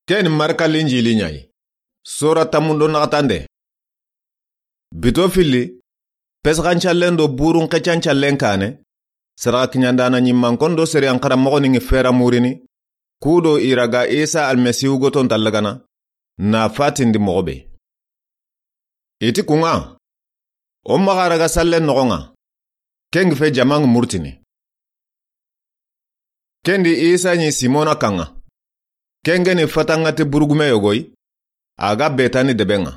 Ken marka linjili nyai. Sura tamundo nakatande. Bito fili, peskan challen do burun kechan challen kane, sara kinyandana nyimmankondo seri ankara mogoni ngi fera murini, kudo iraga Isa almesihu goton talagana, na fatindi mogobe. Iti kunga, ommagaraga sallen nogonga, kengi fe jamang murtini. Kendi Isa nyi Simona kanga, kenge ni fatangati burugume yogoi, aga betani debenga.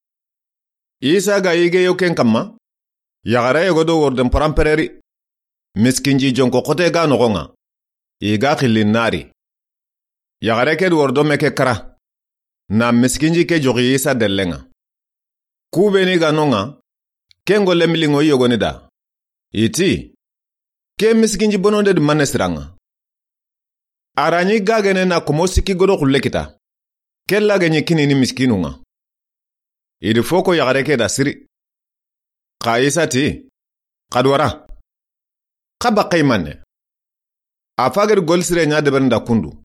Isa ga ige yo ken kama, yagara yogodo worden parampereri, miskinji jonko kote ga nogonga, iga khilin nari. Yagara ke wordo meke kara, na miskinji ke jogi Isa delenga. Kubeni ga nonga, kengo lemilingo yogoni da. Iti, ke miskinji bononde di manesiranga. Aranyi gagene na komosiki godo kulekita. Kella genye kini ni miskinunga. Idi foko yagareke da siri. Ka Isa ti. Kadwara. Kaba kaimane. Afagir golsire nya debenda kundu.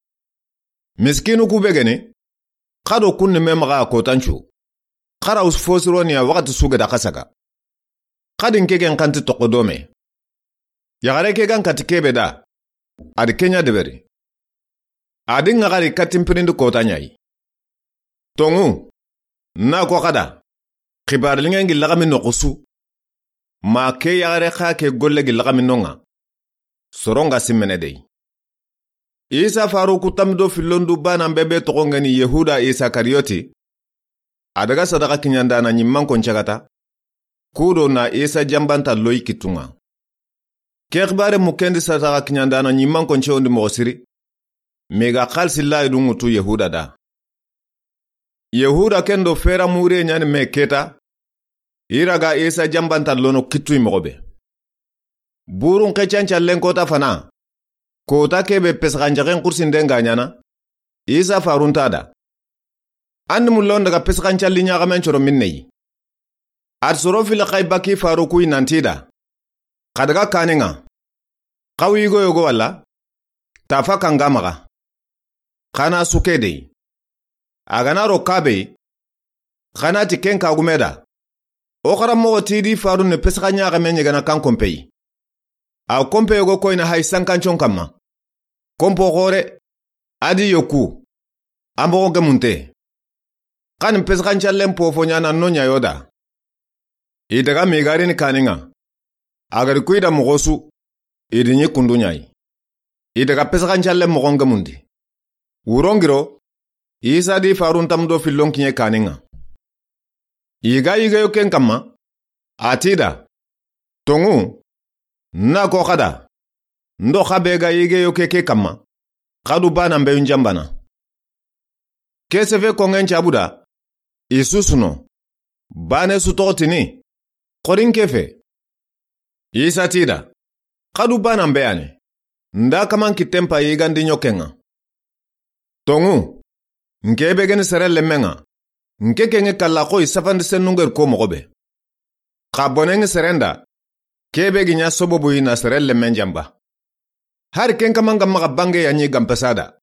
Miskinu kubegene. Kado kunne memaga kotanchu. Kara usfosiro niya wakati suge da kasaka. Kadin kegen kanti tokodome. Yagareke gan katikebe da. Adi Kenya deberi. Adi ngagari katimpirindu kota nyai. Tongu. Na kwa kada. Khibarlinga ngi lagami nokusu. Ma ke yagare kha ke golle gi lagami nonga. Soronga simenedei. Isa faruku tamdo filondu bana mbebe tokongani Yehuda Isa Karioti. Adaga sadaka kinyandana nyimman konchagata. Kudo na Isa jambanta loi kitunga. Kekbare mukendi sadaka kinyandana nyimman koncheondi mwosiri. Mega khalsi la idungutu Yehuda da. Yehuda kendo fera mure nyani meketa. Iraga Isa jambanta lono kitui mogobe. Burun kechancha lenkota fana. Kota kebe peskanjaken kursindenga nyana. Isa faruntada. Andi mulon daga peskancha linya menchoro minneyi. Ad sorofila kaibaki farukui nantida. Kadaga kaninga. Kawi yogo wala. Tafa kangamaga. Kana sukede. Agana rokabe. Kana tiken kagumeda. Okara mogo tidi faru ne pesakanya agamenye gana kan kompei. A kompe yogo koina haisan kanchon kama. Kompo gore. Adi yoku. Ambogo gemunte. Kan pesakancha lempo fonyana nonya yoda. Idaga migari ni kaninga. Agari kuida mogosu. Idinyi kundunyai. Idaga pesakancha lem mogo gemundi. Urongiro, Isa di farun tamdo filon kinye kaninga. Iga yo ken kama, atida. Tongu, na kokada. Ndo khabega yo keke kama, kadu bana mbe unjambana. Keseve kongen chabuda, isusuno, bane sutotini, korin kefe. Isa tida, kadu bana mbe ane, nda kaman kitempa yigandi nyokenga. Tongu, nkebe geni serele menga, nke kenge kalako isafandi senunger ko mogobe. Kabonenge serenda, kebe ginya sobobu ina serele menjamba. Hari kenka manga maga bange ya nyi gampesada.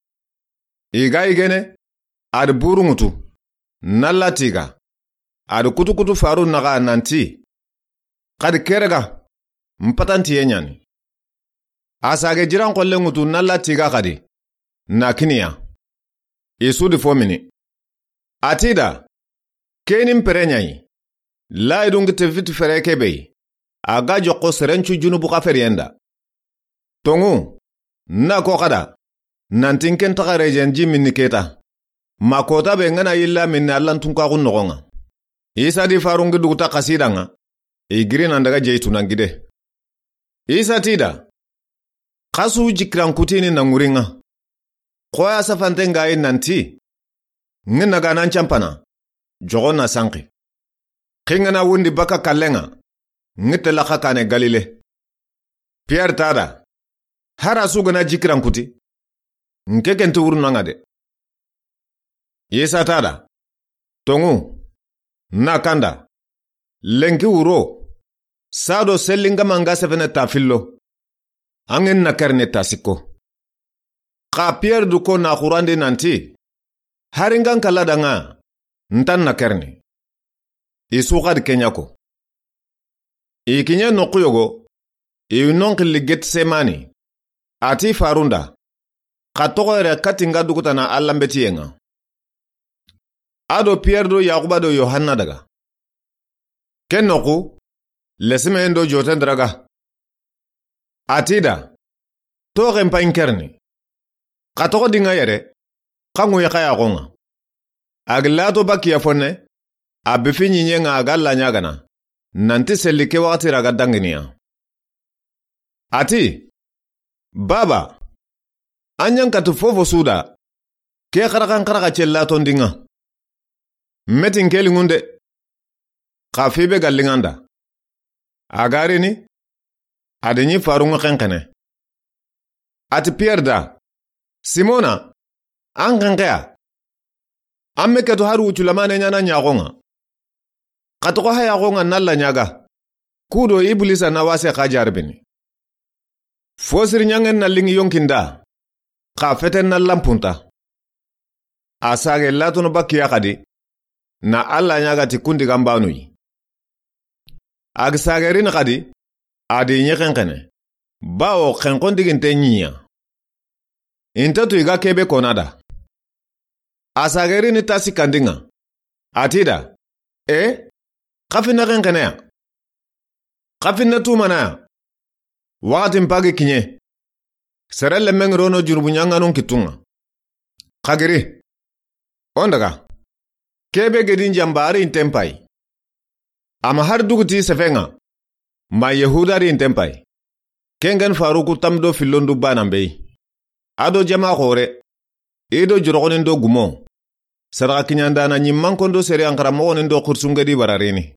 Iga igene, adi buru ngutu, nalla tiga, adi kutu faru naga nanti. Kadi kerega, mpatanti yenyani. Asage jiran kolle ngutu nalla tiga kadi. Na kiniya. Isu di fomini. Atida. Kenin perenyai. La idungi tefitu ferekebei. Aga joko serenchu junubu kaferienda. Tongu. Na kokada. Nantinken takarejen jimi niketa. Makota bengana illa minna allantunka kunnogonga. Isa di farungi duguta kasidanga. Igiri nandaga jeitu nangide. Isa tida. Kasu jikran kutini nanguringa. Koya safantenga nanti. Ngina ganan champana. Jogona sanki. Kingana wundi baka kalenga. Ngite laka kane Galile. Pierre tada. Hara sugana jikiran kuti. Nkekente uru nangade. Isa tada. Tongu. Nakanda. Lenki uro. Sado selinga manga sefene tafillo. Angin nakerne tasiko. Ka Pierre du ko na khurande nanti. Haringan kalada nga. Ntan na kerni. Isuka di Kenya ko. Ikinya nokuyogo. Iunonkili Getsemani. Ati farunda. Katoko ere katinga dukutana allambeti yenga. Ado Pierre do Yakuba do Yohanna daga. Ken noku. Lesime endo joten draga. Atida. Togen pa inkerni. Katoko dinga yere. Kangu yakaya konga. Aglato baki ya fone. Abifi nyinyenga agalla nyagana. Nanti selike wakati raga danginia. Ati. Baba. Anyan katu fofo suda. Ke karaka chelato ndinga. Metin keli ngunde. Kafibe galinganda. Agari ni. Adenyi farunga kenkene. Ati Pierre da. Simona. Ankankea. Amme ketu haru uchulamane nyana nyagonga. Katoko haya gonga nalla nyaga. Kudo iblisa na wase kajarbini. Fosiri nyangen na lingi yonkinda. Ka feten na lampunta. Asage latono bakia kadi. Na alla nyaga tikundi gambanui. Agsagerin kadi. Adi nyekenkene. Bao kenkondiginte nyia. Intatu iga kebe konada. Asagerin tasi kandinga. Atida. Kafina kenkene ya. Kafina tumana ya. Wakati mpage kinye. Serele mengrono jurubunyanga nun kitunga. Kagiri. Ondaga. Kebe gedin jambari intempai. Ama har duguti sefenga. Ma Yehudari intempai. Kengen faruku tamdo filondu banambei. Ado jama khore. Edo jurokonindo gumo. Saraka kinyandana nyimmankondo seri ankara mogonindo kursungedi bararini.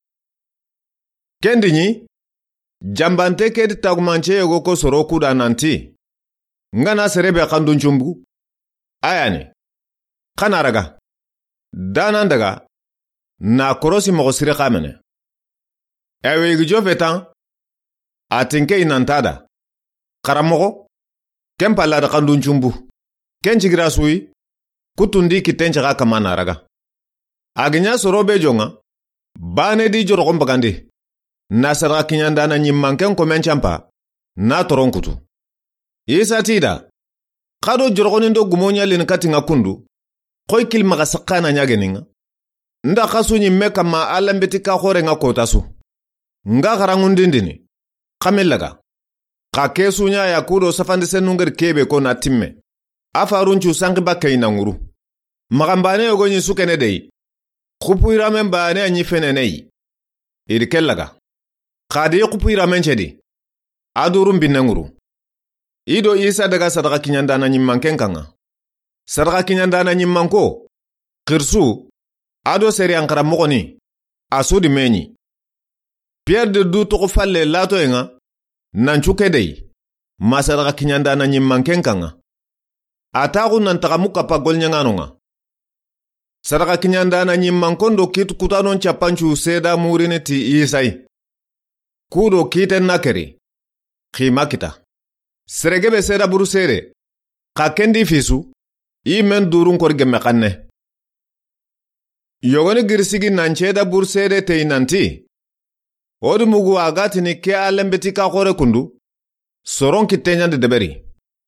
Kendinyi. Jambante kedi tagumanche yogo ko soroku da nanti. Ngana serebe kandun chumbu. Ayani. Kanaraga. Danandaga. Na korosi mogosire kamene. Ewe igjo fetan. Atinke inantada. Karamogo. Kempala da kandun chumbu. Kenchigira sui. Kutundi kitenchaga kamanaraga. Aginya sorobe jonga. Bane di jorokombagandi. Nasara kinyandana nyimmanken komenchampa. Na toronkutu. Isa tida. Kado jorokonindo gumonya linkatinga kundu. Koi kilmaga sakana nyageninga. Nda kasu nyimmeka ma alambetika khore nga kotasu. Nga karangundindini. Kamilaga. Ka kesu nya ya kudo safandise nunger kebe ko na timme. Afarunchu sangi baka inanguru. Magambane yogo nyisukene dey. Kupu iramen baane anyifene nei. Irikellaga. Kadi kupu iramen chedi. Adurum binanguru. Ido Isa daga sadaka kinyandana nyimmanken kanga. Sadaka kinyandana nyimmanko. Kirsu. Ado seri ankara mogoni. Asudi menyi. Pierre de du toko falle lato enga. Nanchuke dey. Ma sadaka kinyandana nyimmanken kanga. Ataku nantakamuka pa golnyanganonga. Sadaka kinyandana nyimmankondo kitu kutanon chapanchu seda murini ti Isai. Kudo kiten nakeri. Khima kita. Seregebe seda burusere. Ka kendi fisu. Imen durun korge mekanne. Yogoni girsigi nancheda burusere te inanti. Odu mugu agati ni ke alembeti ka kore kundu. Soron kitenya de deberi.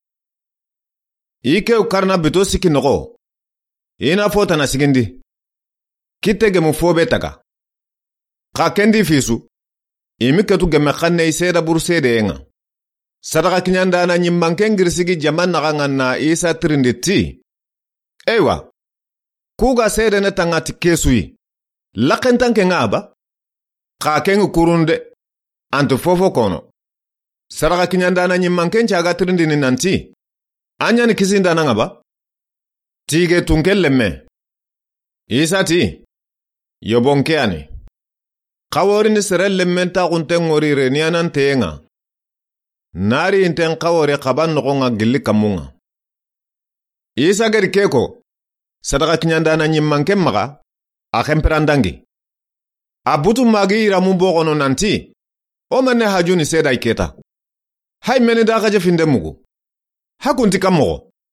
Ike ukarna bito siki noko. Ina fota na sigindi. Kitege mufobe taka. Ka kendi fisu. Imiketu gemekane iseda burusede enga. Sadaka kinyandana nyimmanken girsigi jaman nagangan na Isa trinditi. Ewa. Kuga sede netangati kesui. Lakentanke ngaba. Ka kengu kurunde. Antu fofo kono. Sadaka kinyandana nyimmanken chaga trindini nanti. Anya ni kisinda ngaba. Tige tunkeleme. Isa ti. Yobonke ani. Kawori ni serelle menta kunten ngori renianan teenga. Nari inten kawori kaban nokonga gili kamunga. Isa geri keko. Sadaka kinyandana nyimmanken maga. Akemperandangi. Abutu magi iramu bogono nanti. Omane hajuni seda iketa. Hai mene dakaje finde mugu. Hakunti kamogo.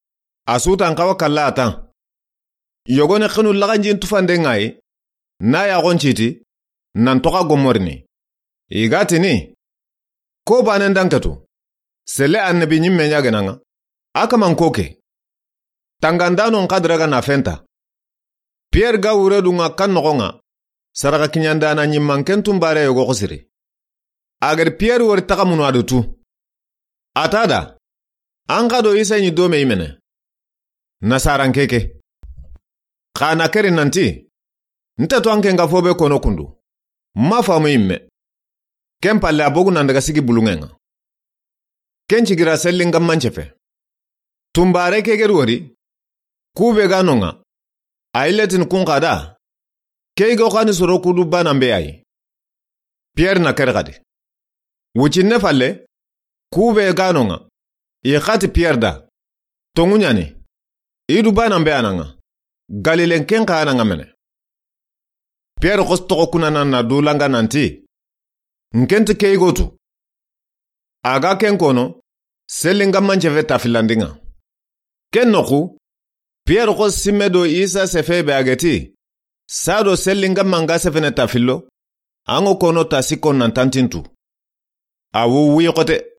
asutan kawa kalla atan yogone khinu laganjin tufande ngai na ya gonchiti nan toka gomorni igatini ko banen dankatu sele annabi nyimme nyagenanga aka man koke tangandano nkadraga na fenta Pierre ga wuredunga kan nogonga saraka kinyandana nyimman kentum bare yogo khosiri agar Pierre wori takamunu adutu atada angado isa nyi dome imene nasaran keke kana keri nanti nteto anke nga fobe kono kundu mafamu imme kempalle abogu nandaga sigi bulungenga kenchi gira sellinga manchefe tumbare kegeri wori kube ganonga ailetin kunkada keigo kani soro kudu banambe ai Pierre na kergadi wuchinne falle kube ganonga ikhati Pierre da tongunyani idu banambe ananga Galilen kenka ananga mene Pierre kostoko kunana na dulanga nanti nkenti keigotu aga kenkono selinga mancheve tafilandinga kennoku Pierre ko simedo isa sefebe ageti sado selinga manga sefene tafilo ango kono tasiko nantantintu awu wiyokote